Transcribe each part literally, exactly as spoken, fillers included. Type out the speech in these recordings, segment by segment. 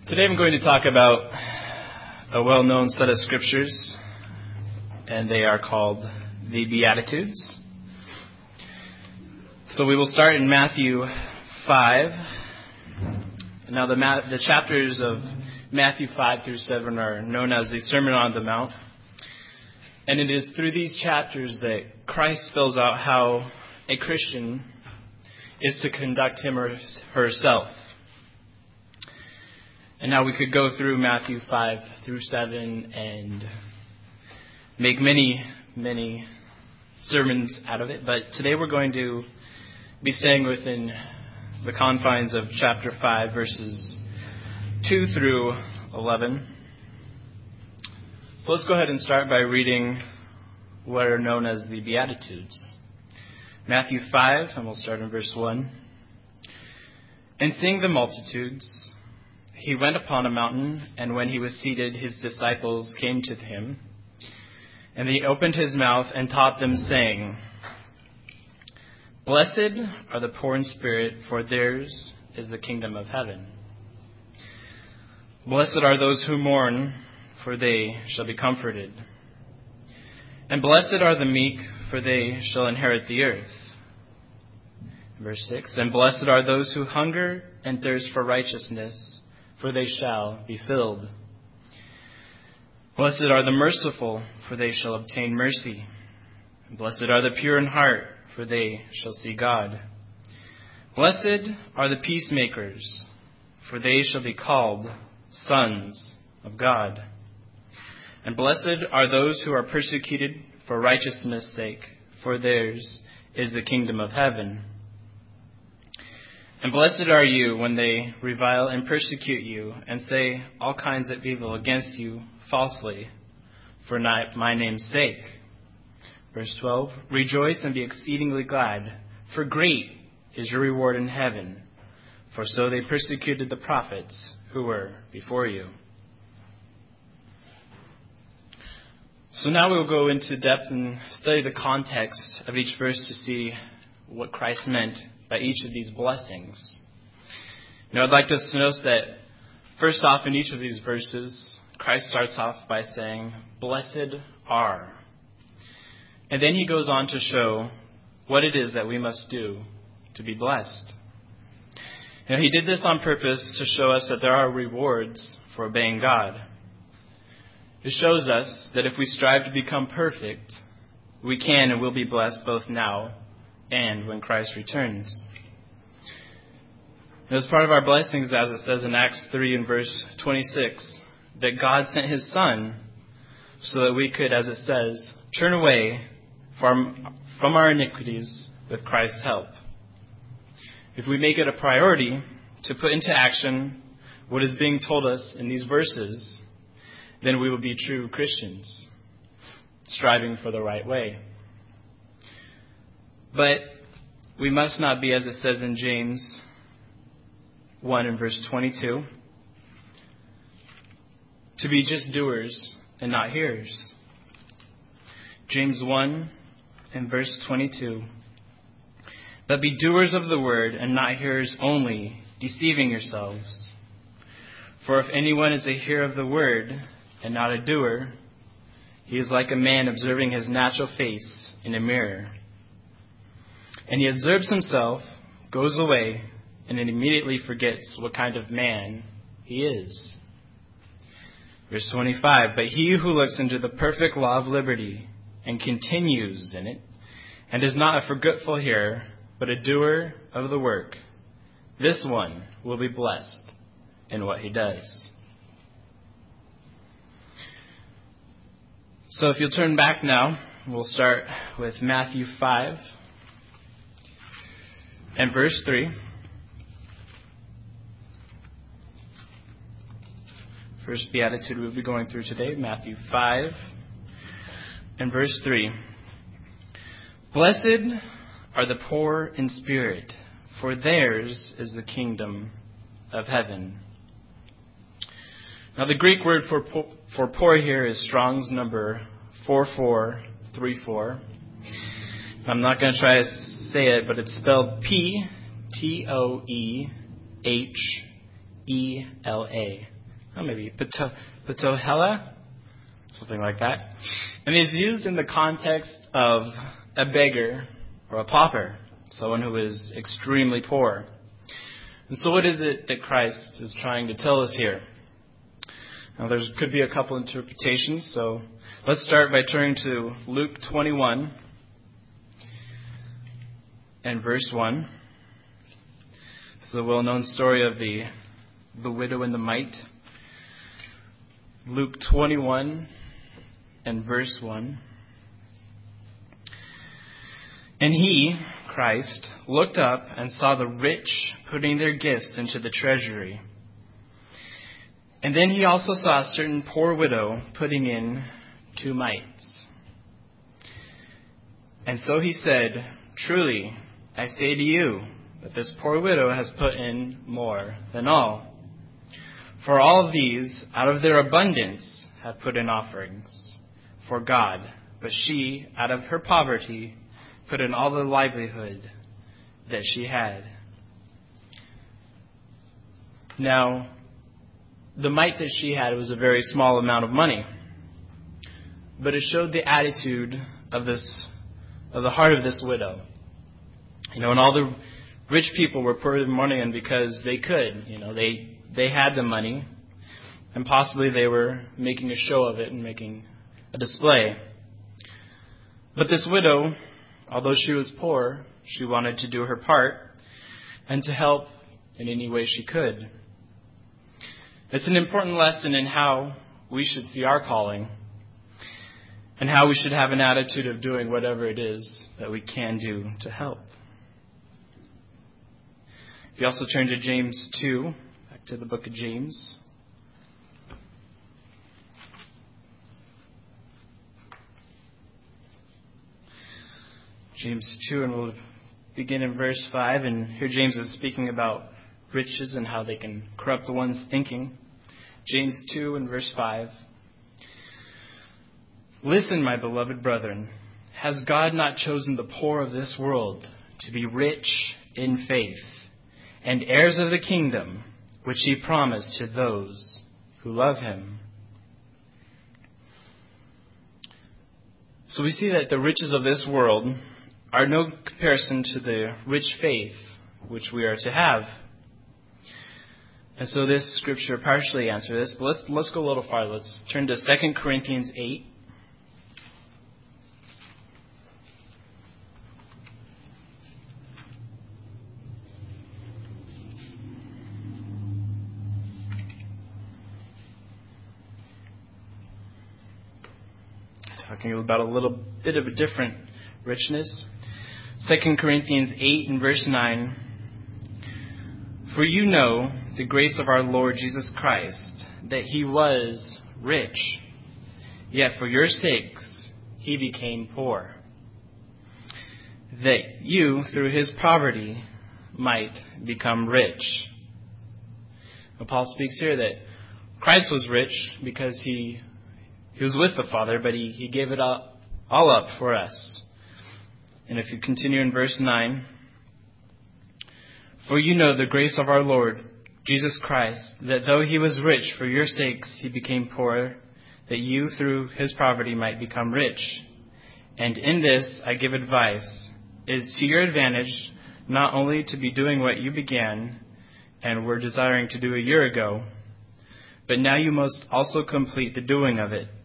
Today I'm going to talk about a well-known set of scriptures, and they are called the Beatitudes. So we will start in Matthew five. Now the, ma- the chapters of Matthew five through seven are known as the Sermon on the Mount. And it is through these chapters that Christ spells out how a Christian is to conduct him or herself. And now we could go through Matthew five through seven and make many, many sermons out of it. But today we're going to be staying within the confines of chapter five, verses two through eleven. So let's go ahead and start by reading what are known as the Beatitudes. Matthew five, and we'll start in verse one. And seeing the multitudes, he went upon a mountain, and when he was seated, his disciples came to him. And he opened his mouth and taught them, saying, Blessed are the poor in spirit, for theirs is the kingdom of heaven. Blessed are those who mourn, for they shall be comforted. And blessed are the meek, for they shall inherit the earth. Verse six, And blessed are those who hunger and thirst for righteousness, for they shall be filled. Blessed are the merciful, for they shall obtain mercy. And blessed are the pure in heart, for they shall see God. Blessed are the peacemakers, for they shall be called sons of God. And blessed are those who are persecuted for righteousness' sake, for theirs is the kingdom of heaven. And blessed are you when they revile and persecute you, and say all kinds of evil against you falsely, for my name's sake. Verse twelve, Rejoice and be exceedingly glad, for great is your reward in heaven, for so they persecuted the prophets who were before you. So now we will go into depth and study the context of each verse to see what Christ meant by each of these blessings. Now I'd like us to notice that first off in each of these verses, Christ starts off by saying, Blessed are. And then he goes on to show what it is that we must do to be blessed. Now he did this on purpose to show us that there are rewards for obeying God. It shows us that if we strive to become perfect, we can and will be blessed both now and when Christ returns. As part of our blessings, as it says in Acts three and verse twenty-six, that God sent his Son so that we could, as it says, turn away from, from our iniquities with Christ's help. If we make it a priority to put into action what is being told us in these verses, then we will be true Christians, striving for the right way. But we must not be, as it says in James one and verse twenty-two, to be just doers and not hearers. James one and verse twenty-two, But be doers of the word and not hearers only, deceiving yourselves. For if anyone is a hearer of the word and not a doer, he is like a man observing his natural face in a mirror. And he observes himself, goes away, and then immediately forgets what kind of man he is. Verse twenty-five, But he who looks into the perfect law of liberty and continues in it, and is not a forgetful hearer, but a doer of the work, this one will be blessed in what he does. So if you'll turn back now, we'll start with Matthew five and verse three. First beatitude we'll be going through today, Matthew five and verse three. Blessed are the poor in spirit, for theirs is the kingdom of heaven. Now the Greek word for po- for poor here is Strong's number four four three four. I'm not going to try to say it, but it's spelled P T O E H E L A. oh, maybe Pto, Ptohela, something like that. And it's used in the context of a beggar or a pauper, someone who is extremely poor. And so what is it that Christ is trying to tell us here? Now, there could be a couple interpretations, so let's start by turning to Luke twenty-one and verse one. This is a well-known story of the, the widow and the mite. Luke twenty-one and verse one. And he, Christ, looked up and saw the rich putting their gifts into the treasury. And then he also saw a certain poor widow putting in two mites. And so he said, truly, I say to you, that this poor widow has put in more than all. For all of these, out of their abundance, have put in offerings for God. But she, out of her poverty, put in all the livelihood that she had. Now, the mite that she had was a very small amount of money. But it showed the attitude of this, of the heart of this widow. You know, and all the rich people were putting money in because they could. You know, they, they had the money. And possibly they were making a show of it and making a display. But this widow, although she was poor, she wanted to do her part and to help in any way she could. It's an important lesson in how we should see our calling and how we should have an attitude of doing whatever it is that we can do to help. If you also turn to James two, back to the book of James. James two, and we'll begin in verse five. And here James is speaking about riches and how they can corrupt one's thinking. James two and verse five. Listen, my beloved brethren, has God not chosen the poor of this world to be rich in faith and heirs of the kingdom which he promised to those who love him? So we see that the riches of this world are no comparison to the rich faith which we are to have. And so this scripture partially answers this, but let's let's go a little farther. Let's turn to Second Corinthians eight. Talking about a little bit of a different richness. Second Corinthians eight and verse nine. For you know the grace of our Lord Jesus Christ, that he was rich, yet for your sakes he became poor, that you through his poverty might become rich. Well, Paul speaks here that Christ was rich because he he was with the Father, but he, he gave it all, all up for us. And if you continue in verse nine, for you know the grace of our Lord Jesus Christ, that though he was rich, for your sakes he became poor, that you through his poverty might become rich. And in this I give advice, it is to your advantage not only to be doing what you began and were desiring to do a year ago, but now you must also complete the doing of it,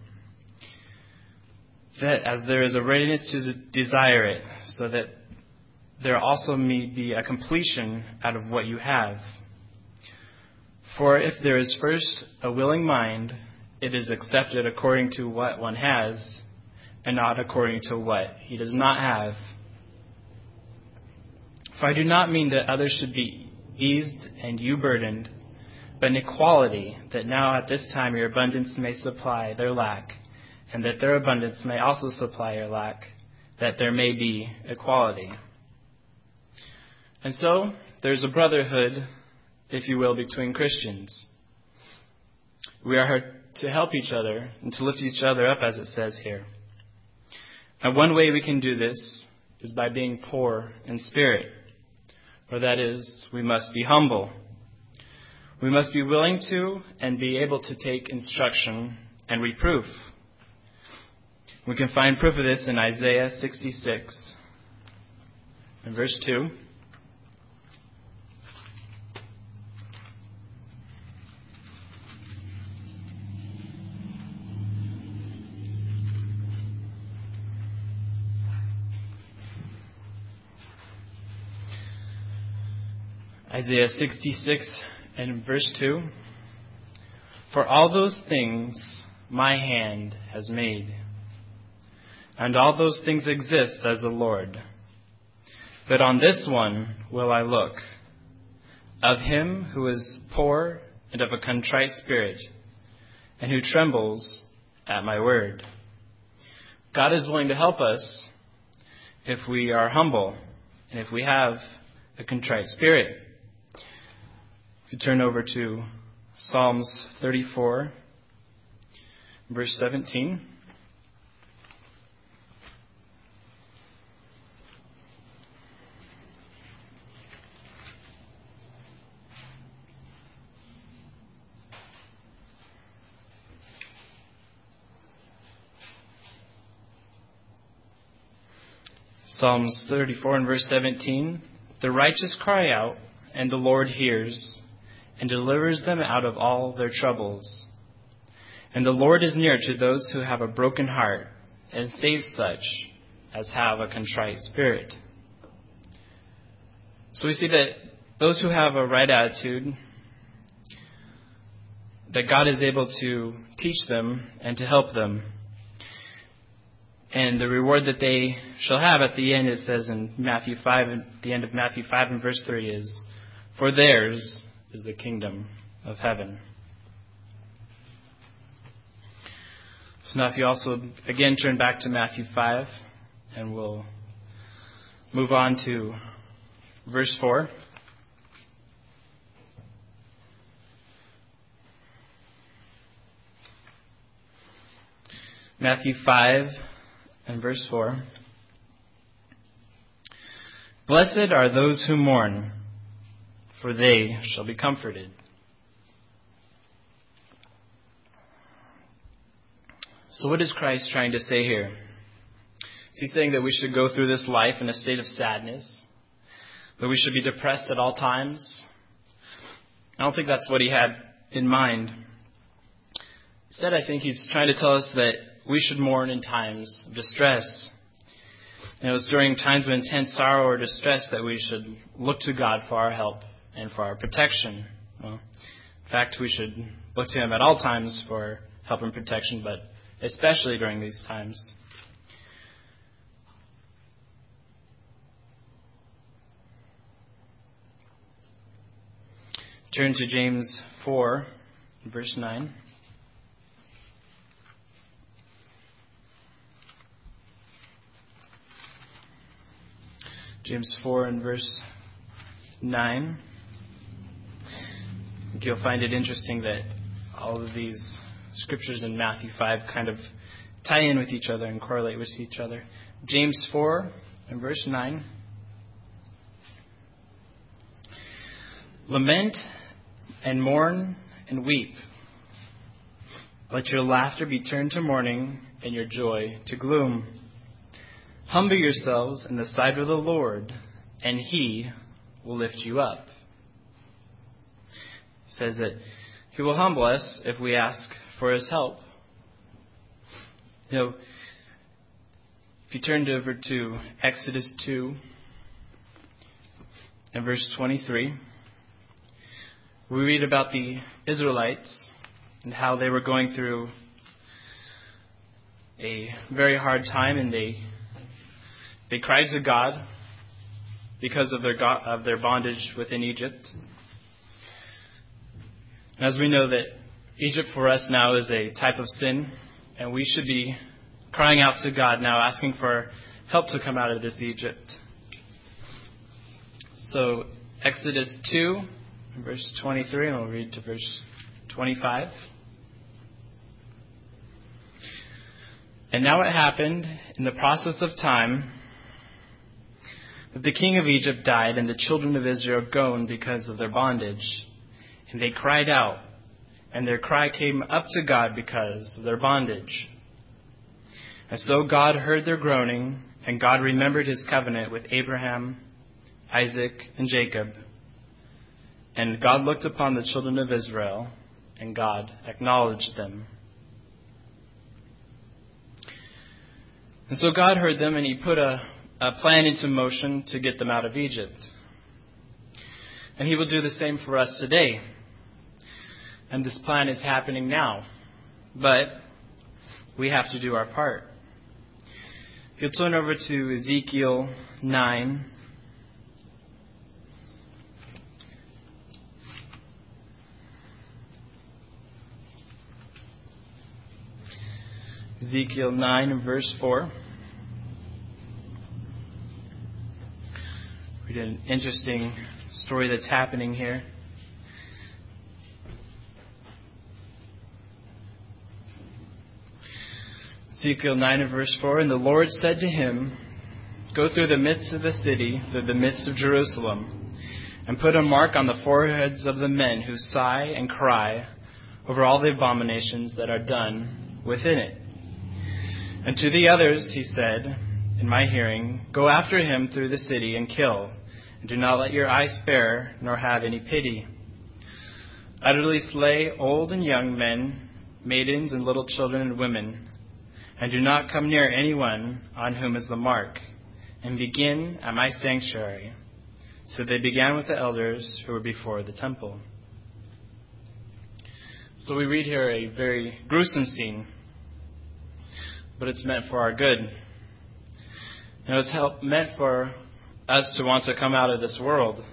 that as there is a readiness to desire it, so that there also may be a completion out of what you have. For if there is first a willing mind, it is accepted according to what one has, and not according to what he does not have. For I do not mean that others should be eased and you burdened, but in equality, that now at this time your abundance may supply their lack, and that their abundance may also supply your lack, that there may be equality. And so, there's a brotherhood, if you will, between Christians. We are here to help each other and to lift each other up, as it says here. And one way we can do this is by being poor in spirit, or that is, we must be humble. We must be willing to and be able to take instruction and reproof. We can find proof of this in Isaiah sixty-six, in verse two. Isaiah sixty-six and verse two. For all those things my hand has made, and all those things exist, says the Lord. But on this one will I look, of him who is poor and of a contrite spirit, and who trembles at my word. God is willing to help us if we are humble and if we have a contrite spirit. If you turn over to Psalms thirty-four, verse seventeen. Psalms thirty-four and verse seventeen. The righteous cry out, and the Lord hears, and delivers them out of all their troubles. And the Lord is near to those who have a broken heart, and saves such as have a contrite spirit. So we see that those who have a right attitude, that God is able to teach them and to help them. And the reward that they shall have at the end, it says in Matthew five, at the end of Matthew five and verse three is, for theirs is the kingdom of heaven. So now if you also again turn back to Matthew five, and we'll move on to verse four. Matthew five and verse four. Blessed are those who mourn, for they shall be comforted. So what is Christ trying to say here? Is he saying that we should go through this life in a state of sadness? That we should be depressed at all times? I don't think that's what he had in mind. Instead, I think he's trying to tell us that we should mourn in times of distress. And it was during times of intense sorrow or distress that we should look to God for our help and for our protection. Well, in fact, we should look to him at all times for help and protection, but especially during these times. Turn to James four, verse nine. James four and verse nine. I think you'll find it interesting that all of these scriptures in Matthew five kind of tie in with each other and correlate with each other. James four and verse nine. Lament and mourn and weep. Let your laughter be turned to mourning and your joy to gloom. Humble yourselves in the sight of the Lord, and he will lift you up. It says that he will humble us if we ask for his help. You know, if you turned over to Exodus two and verse twenty-three, we read about the Israelites and how they were going through a very hard time, and they They cried to God because of their God, of their bondage within Egypt. As we know that Egypt for us now is a type of sin, and we should be crying out to God now, asking for help to come out of this Egypt. So Exodus two, verse twenty-three, and we'll read to verse twenty-five. And now it happened in the process of time that the king of Egypt died, and the children of Israel groaned because of their bondage. and they cried out, and their cry came up to God because of their bondage. And so God heard their groaning, and God remembered his covenant with Abraham, Isaac, and Jacob. And God looked upon the children of Israel, and God acknowledged them. And so God heard them, and he put a, a plan into motion to get them out of Egypt. And he will do the same for us today. And this plan is happening now. But we have to do our part. If you'll turn over to Ezekiel nine. Ezekiel nine and verse four. Read an interesting story that's happening here. Ezekiel nine and verse four, and the Lord said to him, go through the midst of the city, through the midst of Jerusalem, and put a mark on the foreheads of the men who sigh and cry over all the abominations that are done within it. And to the others he said, in my hearing, go after him through the city and kill, and do not let your eye spare, nor have any pity. Utterly slay old and young men, maidens and little children and women, and do not come near anyone on whom is the mark, and begin at my sanctuary. So they began with the elders who were before the temple. So we read here a very gruesome scene, but it's meant for our good. You know, it's help, meant for us to want to come out of this world.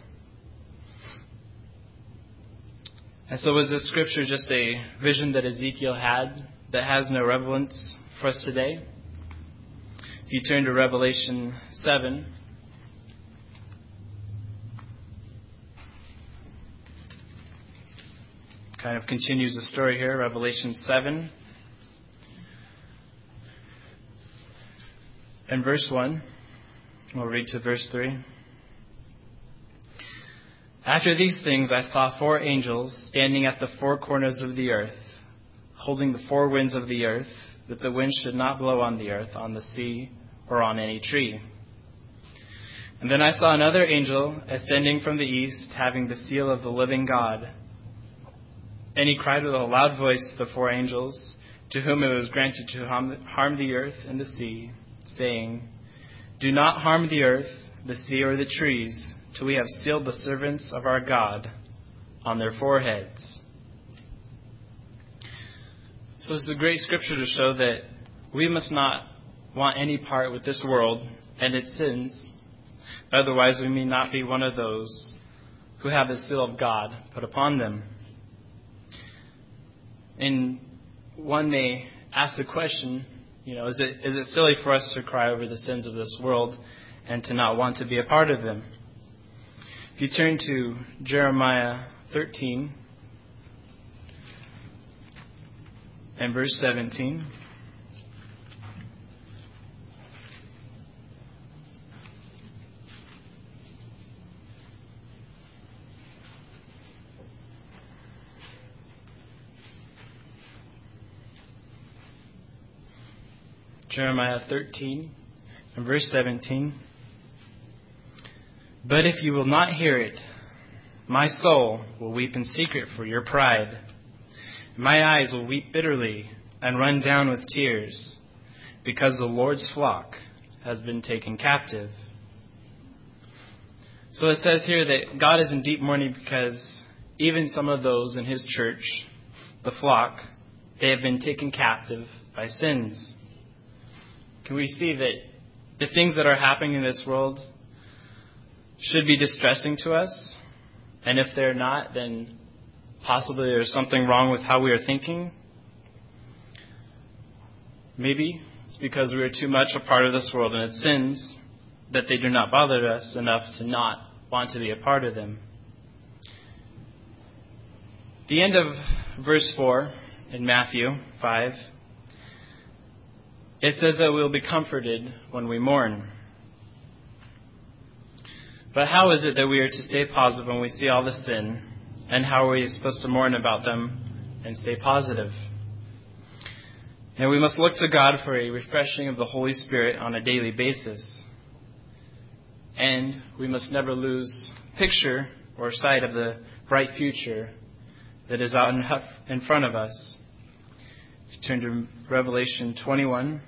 And so was this scripture just a vision that Ezekiel had that has no relevance for us today? If you turn to Revelation seven, kind of continues the story here, Revelation seven. And verse one, we'll read to verse three. After these things I saw four angels standing at the four corners of the earth, holding the four winds of the earth, that the wind should not blow on the earth, on the sea, or on any tree. And then I saw another angel ascending from the east, having the seal of the living God. And he cried with a loud voice to the four angels, to whom it was granted to harm the earth and the sea, saying, do not harm the earth, the sea, or the trees, till we have sealed the servants of our God on their foreheads. So this is a great scripture to show that we must not want any part with this world and its sins. Otherwise, we may not be one of those who have the seal of God put upon them. And one may ask the question, you know, is it is it silly for us to cry over the sins of this world and to not want to be a part of them? If you turn to Jeremiah thirteen and verse seventeen. Jeremiah thirteen and verse seventeen. But if you will not hear it, my soul will weep in secret for your pride. My eyes will weep bitterly and run down with tears, because the Lord's flock has been taken captive. So it says here that God is in deep mourning because even some of those in his church, the flock, they have been taken captive by sins. Can we see that the things that are happening in this world should be distressing to us? And if they're not, then possibly there's something wrong with how we are thinking. Maybe it's because we are too much a part of this world and its sins that they do not bother us enough to not want to be a part of them. The end of verse four in Matthew five, it says that we'll be comforted when we mourn. But how is it that we are to stay positive when we see all the sin And how are we supposed to mourn about them and stay positive? And we must look to God for a refreshing of the Holy Spirit on a daily basis. And we must never lose picture or sight of the bright future that is out in front of us. If you turn to Revelation twenty-one.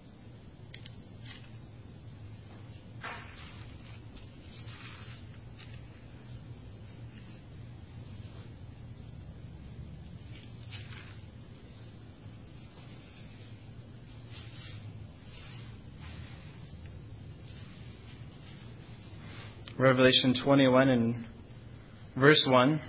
Revelation twenty-one and verse one.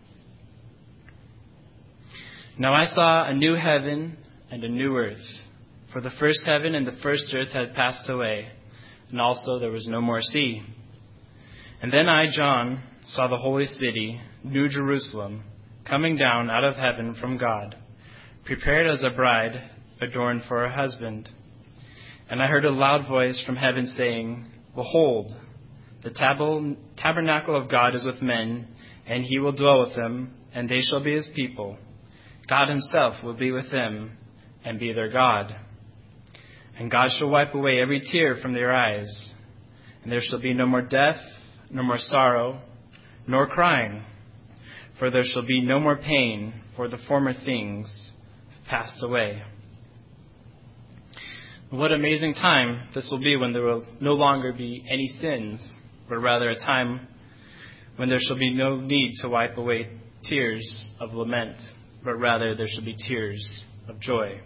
Now I saw a new heaven and a new earth, for the first heaven and the first earth had passed away, and also there was no more sea. And then I, John, saw the holy city, New Jerusalem, coming down out of heaven from God, prepared as a bride adorned for her husband. And I heard a loud voice from heaven saying, Behold, the tab- tabernacle of God is with men, and he will dwell with them, and they shall be his people. God himself will be with them, and be their God. And God shall wipe away every tear from their eyes, and there shall be no more death, no more sorrow, nor crying, for there shall be no more pain, for the former things have passed away. What amazing time this will be when there will no longer be any sins, but rather a time when there shall be no need to wipe away tears of lament, but rather there shall be tears of joy.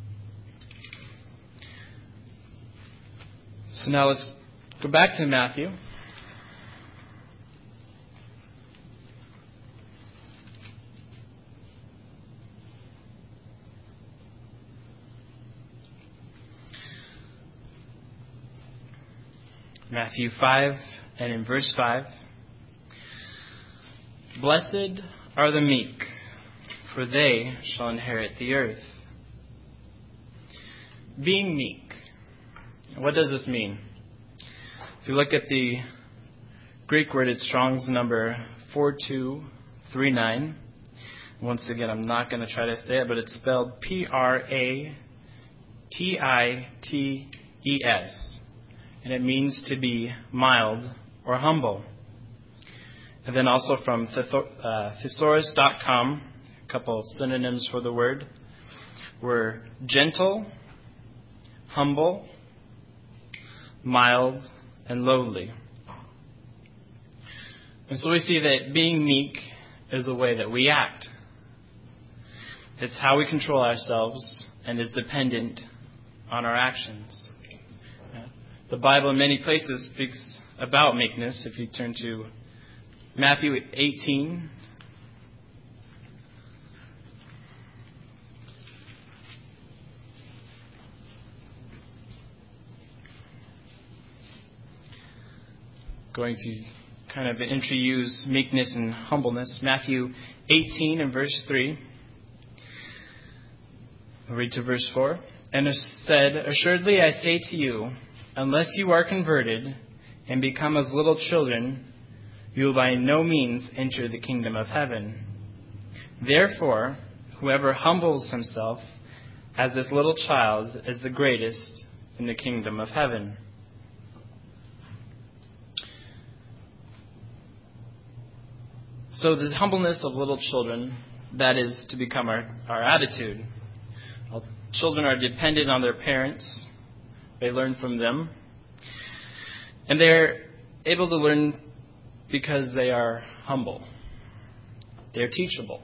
So now let's go back to Matthew. Matthew five, and in verse five, Blessed are the meek, for they shall inherit the earth. Being meek. What does this mean? If you look at the Greek word, it's Strong's number four two three nine. Once again, I'm not going to try to say it, but it's spelled P R A T I T E S. And it means to be mild or humble. And then also from thesaurus dot com, a couple of synonyms for the word were gentle, humble, mild, and lowly. And so we see that being meek is the way that we act. It's how we control ourselves and is dependent on our actions. The Bible in many places speaks about meekness. If you turn to Matthew eighteen, going to kind of introduce meekness and humbleness. Matthew eighteen and verse three. We'll read to verse four. And it said, Assuredly I say to you, unless you are converted and become as little children, you will by no means enter the kingdom of heaven. Therefore, whoever humbles himself as this little child is the greatest in the kingdom of heaven. So the humbleness of little children, that is to become our, our attitude. Well, children are dependent on their parents. They learn from them. And they're able to learn because they are humble. They're teachable.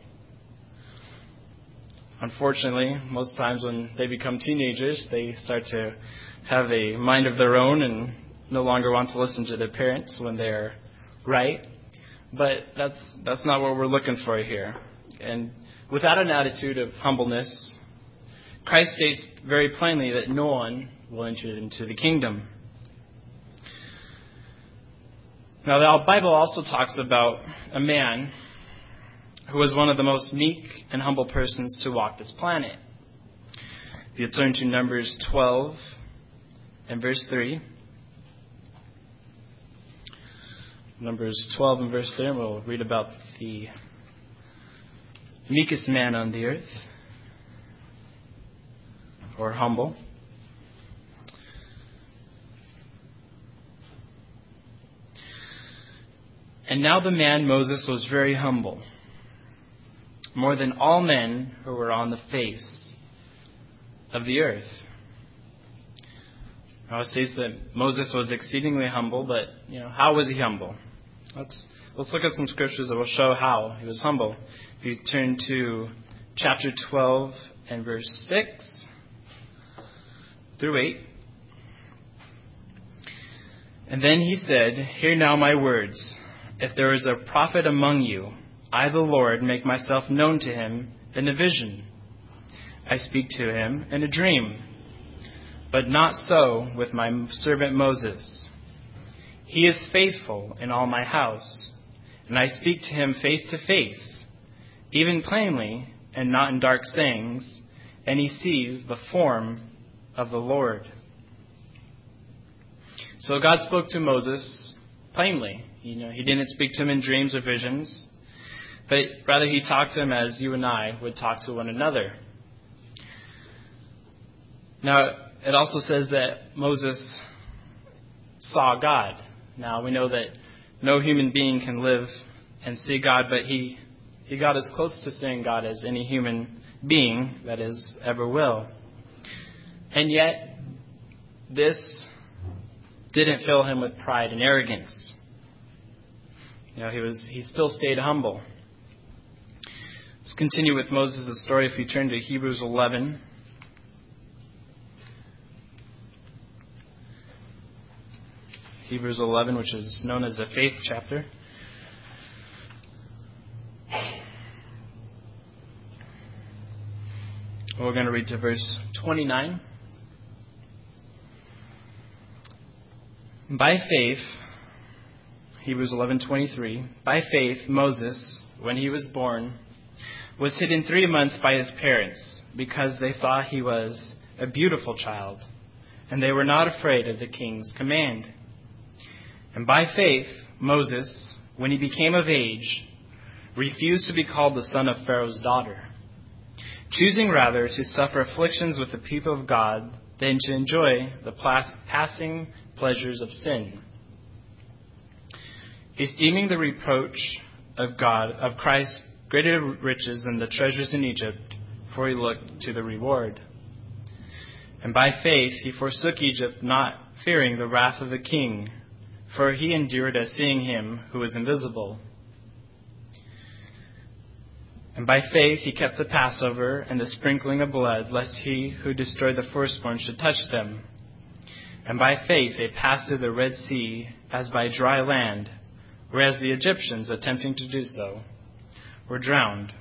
Unfortunately, most times when they become teenagers, they start to have a mind of their own and no longer want to listen to their parents when they're right. But that's that's not what we're looking for here. And without an attitude of humbleness, Christ states very plainly that no one will enter into the kingdom. Now, the Bible also talks about a man who was one of the most meek and humble persons to walk this planet. If you turn to Numbers twelve and verse three. Numbers twelve and verse three, and we'll read about the meekest man on the earth, or humble. And now the man Moses was very humble, more than all men who were on the face of the earth. Now it says that Moses was exceedingly humble, but you know, how was he humble? Let's let's look at some scriptures that will show how he was humble. If you turn to chapter twelve and verse six through eight. And then he said, "Hear now my words. If there is a prophet among you, I, the Lord, make myself known to him in a vision. I speak to him in a dream. But not so with my servant Moses. He is faithful in all my house, and I speak to him face to face, even plainly, and not in dark sayings, and he sees the form of the Lord." So God spoke to Moses plainly. You know, he didn't speak to him in dreams or visions, but rather he talked to him as you and I would talk to one another. Now, it also says that Moses saw God. Now, we know that no human being can live and see God, but he, he got as close to seeing God as any human being, that is, ever will. And yet, this didn't fill him with pride and arrogance. You know, he was he still stayed humble. Let's continue with Moses' story if you turn to Hebrews eleven. Hebrews eleven, which is known as the faith chapter. We're going to read to verse twenty-nine. By faith, Hebrews eleven twenty-three, by faith Moses, when he was born, was hidden three months by his parents, because they saw he was a beautiful child, and they were not afraid of the king's command. And by faith Moses, when he became of age, refused to be called the son of Pharaoh's daughter, choosing rather to suffer afflictions with the people of God than to enjoy the passing pleasures of sin, esteeming the reproach of God, of Christ, greater riches than the treasures in Egypt, for he looked to the reward. And by faith he forsook Egypt, not fearing the wrath of the king, for he endured as seeing him who is invisible. And by faith he kept the Passover and the sprinkling of blood, lest he who destroyed the firstborn should touch them. And by faith they passed through the Red Sea as by dry land, whereas the Egyptians, attempting to do so, were drowned.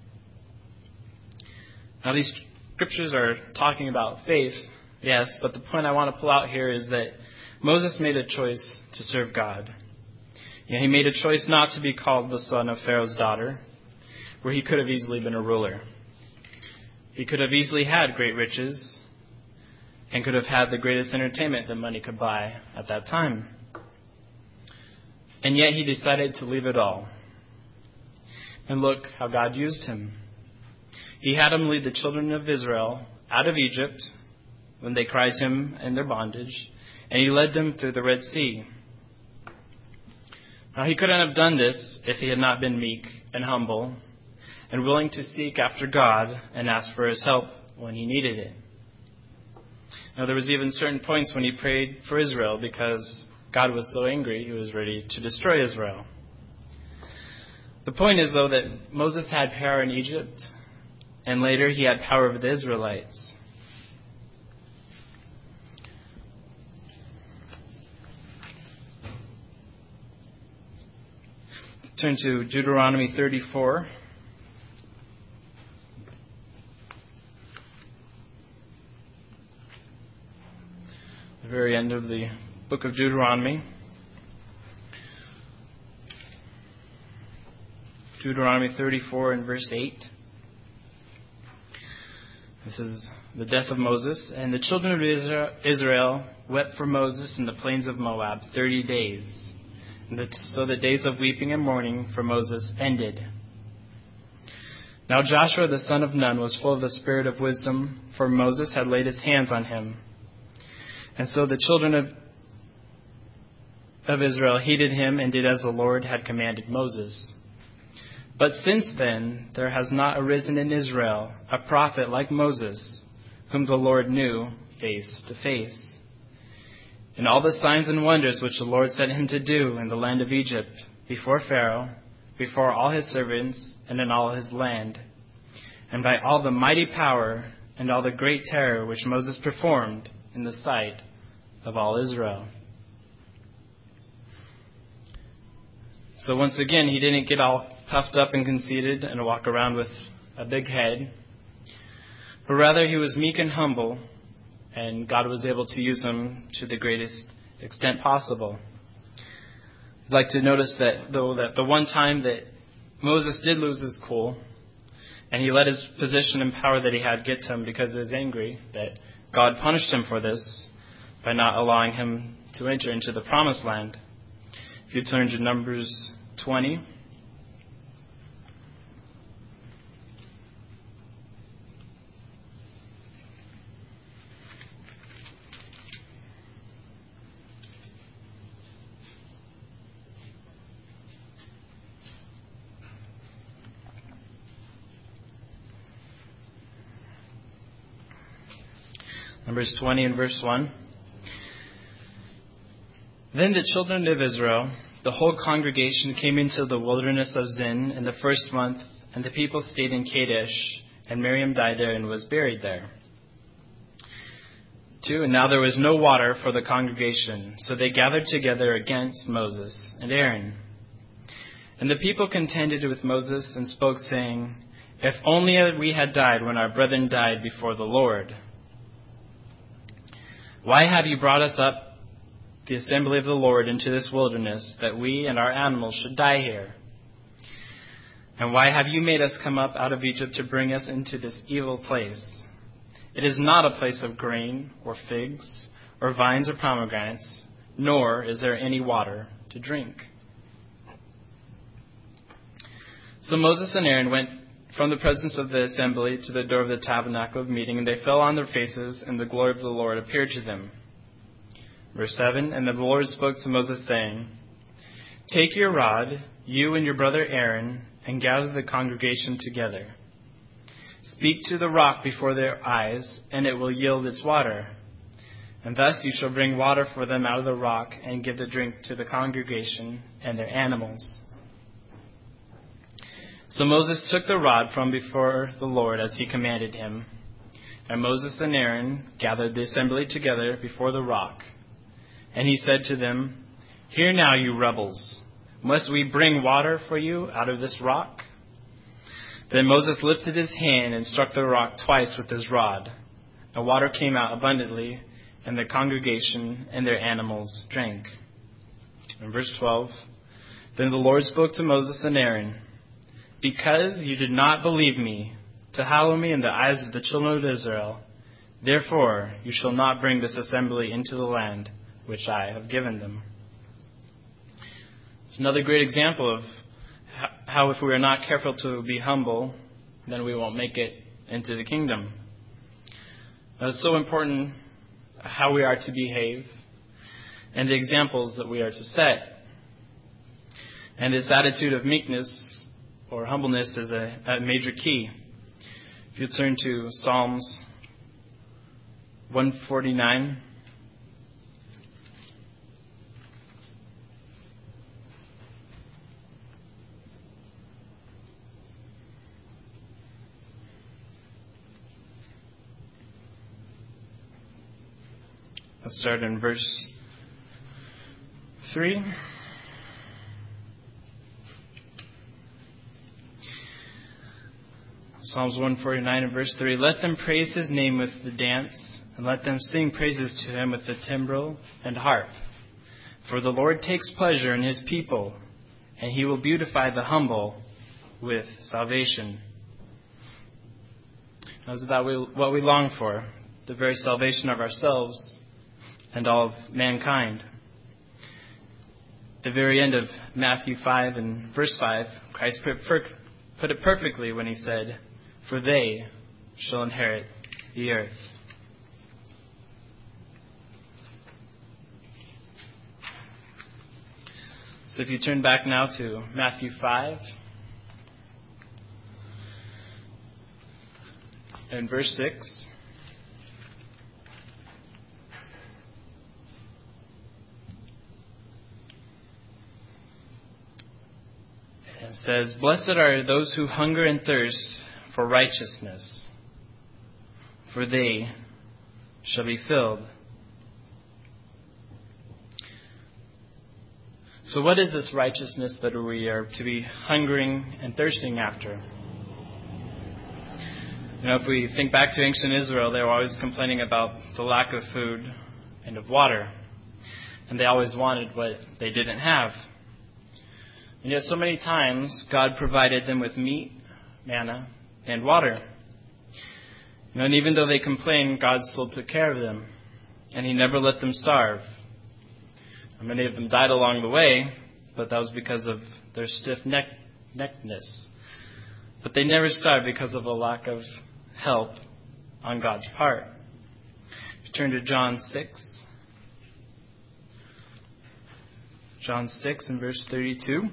Now these scriptures are talking about faith, yes, but the point I want to pull out here is that Moses made a choice to serve God. You know, he made a choice not to be called the son of Pharaoh's daughter, where he could have easily been a ruler. He could have easily had great riches and could have had the greatest entertainment that money could buy at that time. And yet he decided to leave it all. And look how God used him. He had him lead the children of Israel out of Egypt when they cried to him in their bondage, and he led them through the Red Sea. Now he couldn't have done this if he had not been meek and humble and willing to seek after God and ask for his help when he needed it. Now there was even certain points when he prayed for Israel because God was so angry he was ready to destroy Israel. The point is, though, that Moses had power in Egypt, and later he had power over the Israelites. Turn to Deuteronomy thirty-four. The very end of the book of Deuteronomy. Deuteronomy thirty-four and verse eight. This is the death of Moses. And the children of Israel wept for Moses in the plains of Moab thirty days. And the, so the days of weeping and mourning for Moses ended. Now Joshua the son of Nun was full of the spirit of wisdom, for Moses had laid his hands on him. And so the children of, of Israel heeded him and did as the Lord had commanded Moses. But since then there has not arisen in Israel a prophet like Moses, whom the Lord knew face to face. In all the signs and wonders which the Lord sent him to do in the land of Egypt, before Pharaoh, before all his servants, and in all his land, and by all the mighty power and all the great terror which Moses performed in the sight of all Israel. So once again, he didn't get all puffed up and conceited and walk around with a big head, but rather he was meek and humble, and God was able to use him to the greatest extent possible. I'd like to notice that, though, that the one time that Moses did lose his cool, and he let his position and power that he had get to him because he was angry, that God punished him for this by not allowing him to enter into the promised land. If you turn to Numbers twenty. Numbers twenty and verse one. Then the children of Israel, the whole congregation, came into the wilderness of Zin in the first month, and the people stayed in Kadesh, and Miriam died there and was buried there. Two, and now there was no water for the congregation, so they gathered together against Moses and Aaron. And the people contended with Moses and spoke, saying, If only we had died when our brethren died before the Lord. Why have you brought us up the assembly of the Lord into this wilderness, that we and our animals should die here? And why have you made us come up out of Egypt to bring us into this evil place? It is not a place of grain or figs or vines or pomegranates, nor is there any water to drink. So Moses and Aaron went from the presence of the assembly to the door of the tabernacle of meeting, and they fell on their faces, and the glory of the Lord appeared to them. Verse seven, and the Lord spoke to Moses, saying, Take your rod, you and your brother Aaron, and gather the congregation together. Speak to the rock before their eyes, and it will yield its water. And thus you shall bring water for them out of the rock, and give the drink to the congregation and their animals. So Moses took the rod from before the Lord as he commanded him. And Moses and Aaron gathered the assembly together before the rock. And he said to them, Hear now, you rebels, must we bring water for you out of this rock? Then Moses lifted his hand and struck the rock twice with his rod. And water came out abundantly, and the congregation and their animals drank. In verse twelve, Then the Lord spoke to Moses and Aaron, Because you did not believe me, to hallow me in the eyes of the children of Israel, therefore you shall not bring this assembly into the land which I have given them. It's another great example of how if we are not careful to be humble, then we won't make it into the kingdom. Now, it's so important how we are to behave and the examples that we are to set. And this attitude of meekness or humbleness is a, a major key. If you turn to Psalms one forty-nine. Let's start in verse three. Psalms one forty-nine and verse three. Let them praise his name with the dance, and let them sing praises to him with the timbrel and harp. For the Lord takes pleasure in his people, and he will beautify the humble with salvation. That's about what we long for, the very salvation of ourselves and all of mankind. The very end of Matthew five and verse five, Christ put put it perfectly when he said, "For they shall inherit the earth." So if you turn back now to Matthew five and verse six. It says, "Blessed are those who hunger and thirst for righteousness, for they shall be filled." So what is this righteousness that we are to be hungering and thirsting after? You know, if we think back to ancient Israel, they were always complaining about the lack of food and of water. And they always wanted what they didn't have. And yet so many times, God provided them with meat, manna, and water. You know, and even though they complained, God still took care of them. And He never let them starve. And many of them died along the way, but that was because of their stiff-neckedness. But they never starved because of a lack of help on God's part. If you turn to John six. John six and verse thirty-two.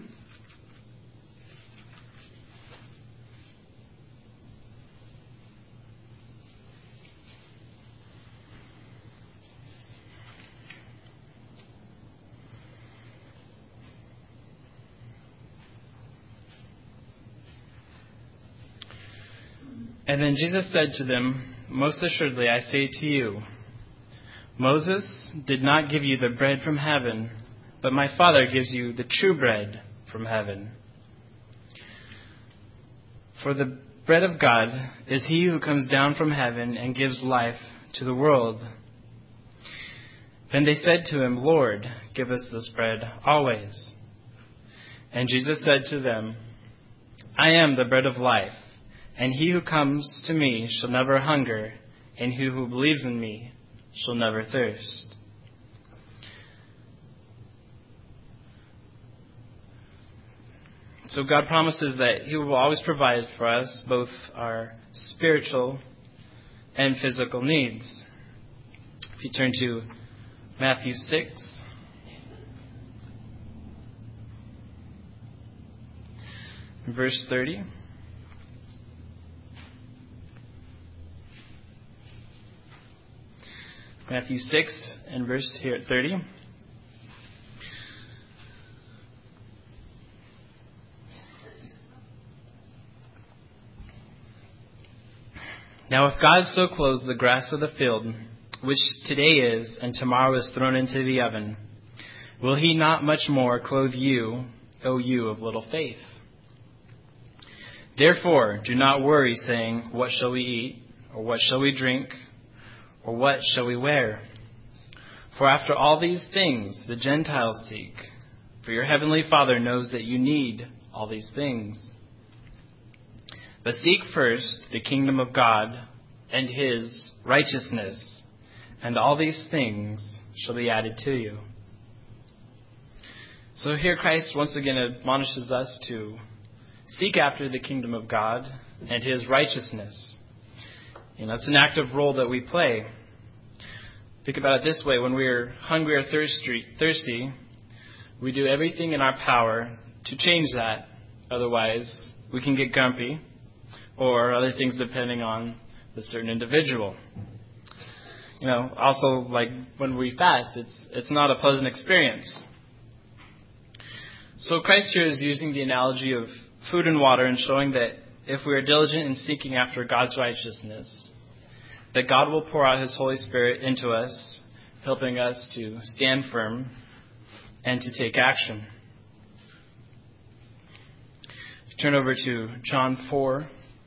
And then Jesus said to them, "Most assuredly I say to you, Moses did not give you the bread from heaven, but my Father gives you the true bread from heaven. For the bread of God is he who comes down from heaven and gives life to the world." Then they said to him, "Lord, give us this bread always." And Jesus said to them, "I am the bread of life. And he who comes to me shall never hunger, and he who believes in me shall never thirst." So God promises that He will always provide for us both our spiritual and physical needs. If you turn to Matthew six, verse thirty. Matthew six and verse here at thirty. "Now if God so clothes the grass of the field, which today is and tomorrow is thrown into the oven, will He not much more clothe you, O you of little faith? Therefore do not worry, saying, 'What shall we eat?' or 'What shall we drink?' or 'What shall we wear?' For after all these things the Gentiles seek. For your heavenly Father knows that you need all these things. But seek first the kingdom of God and His righteousness, and all these things shall be added to you." So here Christ once again admonishes us to seek after the kingdom of God and His righteousness. You know, it's an active role that we play. Think about it this way. When we're hungry or thirsty, thirsty, we do everything in our power to change that. Otherwise, we can get grumpy or other things depending on the certain individual. You know, also, like when we fast, it's it's not a pleasant experience. So Christ here is using the analogy of food and water and showing that if we are diligent in seeking after God's righteousness, that God will pour out His Holy Spirit into us, helping us to stand firm and to take action. Turn over to John four.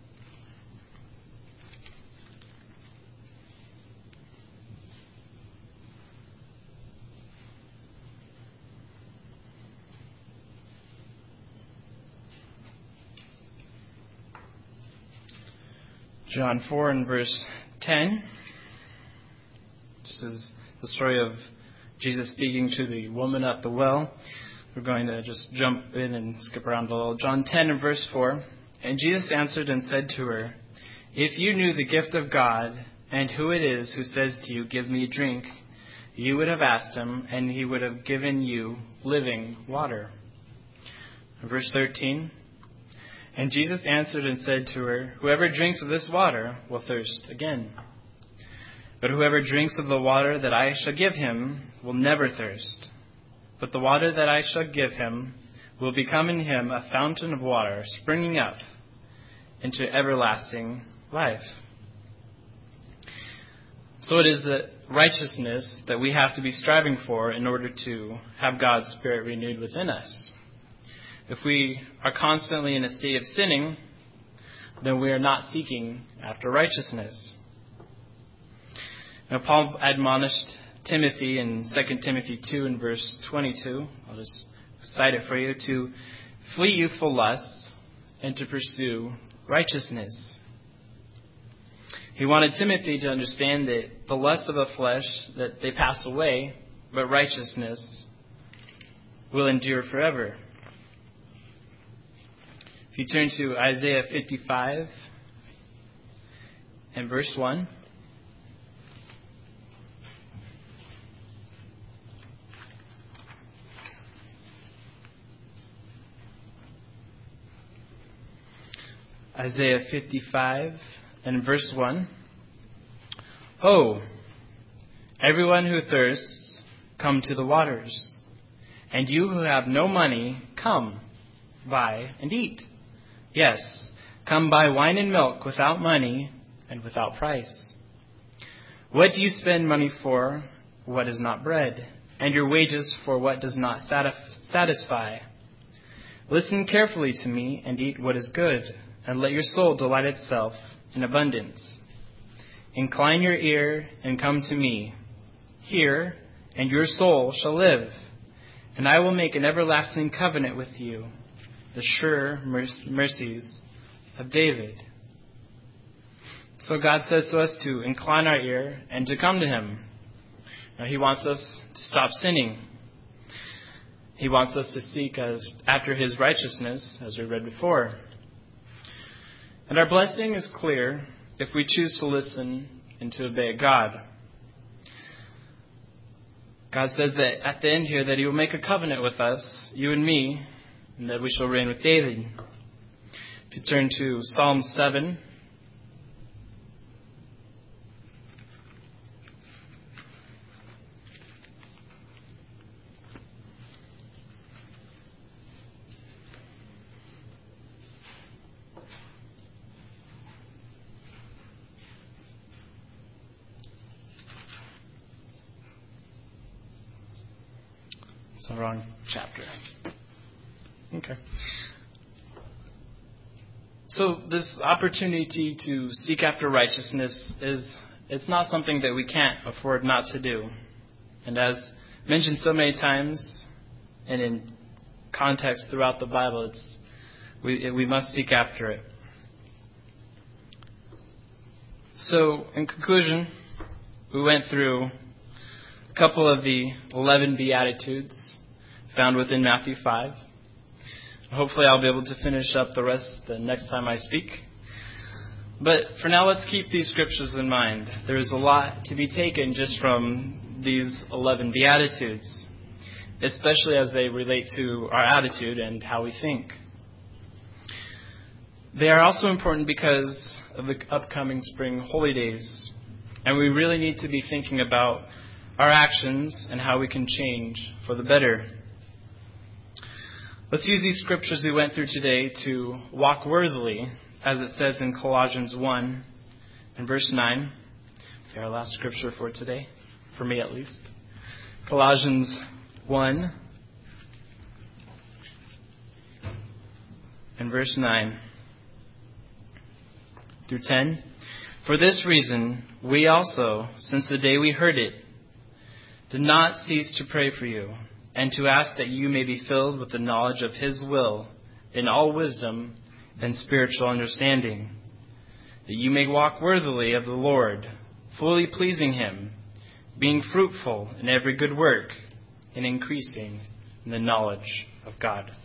John four and verse ten. This is the story of Jesus speaking to the woman at the well. We're going to just jump in and skip around a little. John ten and verse four. And Jesus answered and said to her, "If you knew the gift of God, and who it is who says to you, 'Give me a drink,' you would have asked him, and he would have given you living water." Verse thirteen, and Jesus answered and said to her, "Whoever drinks of this water will thirst again. But whoever drinks of the water that I shall give him will never thirst. But the water that I shall give him will become in him a fountain of water springing up into everlasting life." So it is the righteousness that we have to be striving for in order to have God's Spirit renewed within us. If we are constantly in a state of sinning, then we are not seeking after righteousness. Now, Paul admonished Timothy in Second Timothy two and verse twenty-two, I'll just cite it for you, to flee youthful lusts and to pursue righteousness. He wanted Timothy to understand that the lusts of the flesh, that they pass away, but righteousness will endure forever. If you turn to Isaiah fifty-five and verse one. Isaiah fifty-five and verse one. "Ho, everyone who thirsts, come to the waters. And you who have no money, come, buy and eat. Yes, come buy wine and milk without money and without price. What do you spend money for, what is not bread, and your wages for what does not satisfy? Listen carefully to me and eat what is good, and let your soul delight itself in abundance. Incline your ear and come to me. Hear, and your soul shall live. And I will make an everlasting covenant with you, the sure mercies of David." So God says to us to incline our ear and to come to him. Now, he wants us to stop sinning. He wants us to seek as, after his righteousness, as we read before. And our blessing is clear if we choose to listen and to obey God. God says that at the end here that he will make a covenant with us, you and me, and that we shall reign with David. If you turn to Psalm seven. It's the wrong chapter. Okay. So this opportunity to seek after righteousness is it's not something that we can't afford not to do. And as mentioned so many times and in context throughout the Bible, it's we we must seek after it. So in conclusion, we went through a couple of the eleven Beatitudes found within Matthew five. Hopefully I'll be able to finish up the rest the next time I speak. But for now, let's keep these scriptures in mind. There is a lot to be taken just from these eleven Beatitudes, especially as they relate to our attitude and how we think. They are also important because of the upcoming spring holy days, and we really need to be thinking about our actions and how we can change for the better. Let's use these scriptures we went through today to walk worthily, as it says in Colossians one and verse nine. Our last scripture for today, for me at least. Colossians one and verse nine through ten. "For this reason, we also, since the day we heard it, did not cease to pray for you, and to ask that you may be filled with the knowledge of his will in all wisdom and spiritual understanding, that you may walk worthily of the Lord, fully pleasing him, being fruitful in every good work, and increasing in the knowledge of God."